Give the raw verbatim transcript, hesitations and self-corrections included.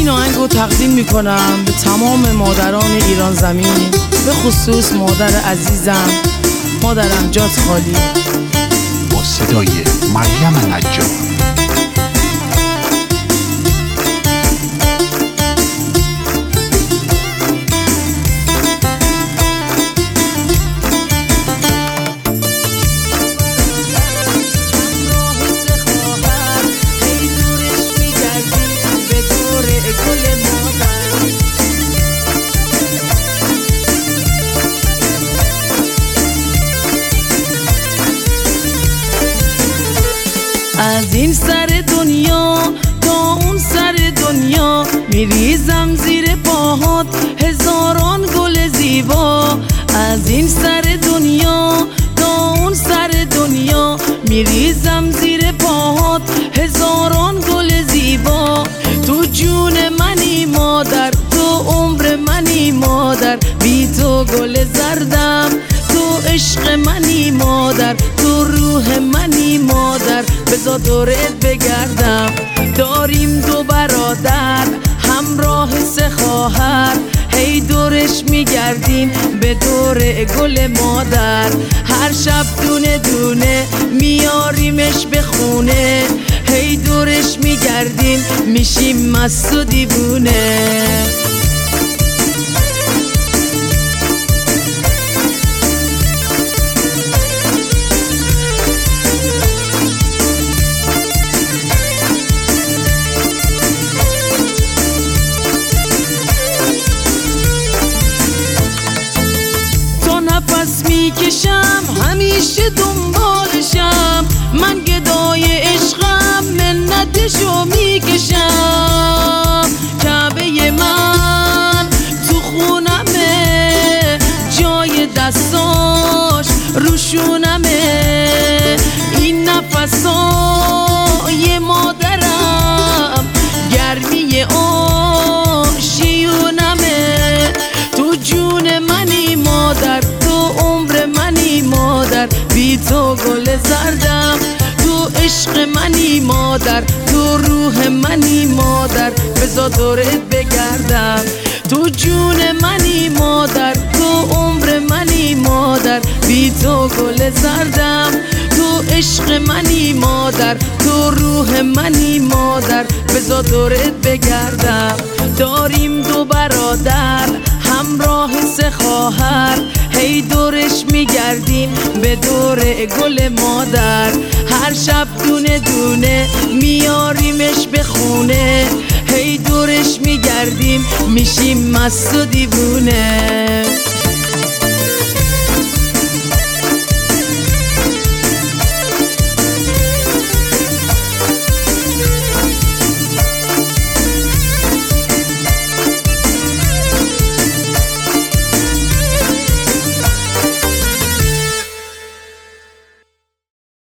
این آهنگ رو تقدیم میکنم به تمام مادران ایران زمین، به خصوص مادر عزیزم، مادرم جات خالی. با صدای مریم نجار. از این سر دنیا تا اون سر دنیا میریزم زیر پاهات هزاران گل زیبا. از این سر دنیا تا اون سر دنیا میریزم زیر پاهات هزاران گل زیبا. تو جون منی مادر، تو عمر منی مادر، بی تو گل زردم. تو عشق منی مادر، تو روح منی مادر، بذار دورت بگردم. داریم دو برادر همراه سه خواهر، هی دورش میگردیم به دور گل مادر. هر شب دونه دونه میاریمش به خونه، هی دورش میگردیم میشیم مست و دیوونه. نفس میکشم همیشه دنبالشم، من گدای عشقم منتشو میکشم. کعبه من تو خونمه، جای دستاش روشونمه. این نفسای مادرم گرمی آشیونمه. تو جون منی مادر، بی تو گل زردم. تو عشق منی مادر، تو روح منی مادر، بذار دورت بگردم. تو جون منی مادر، تو عمر منی مادر، بی تو گل زردم. تو عشق منی مادر، تو روح منی مادر، بذار دورت بگردم. داریم دو برادر همراه سه خواهر، هی دورش میگردیم به دور گل مادر. هر شب دونه دونه میاریمش به خونه، هی دورش میگردیم میشیم مست و دیوونه.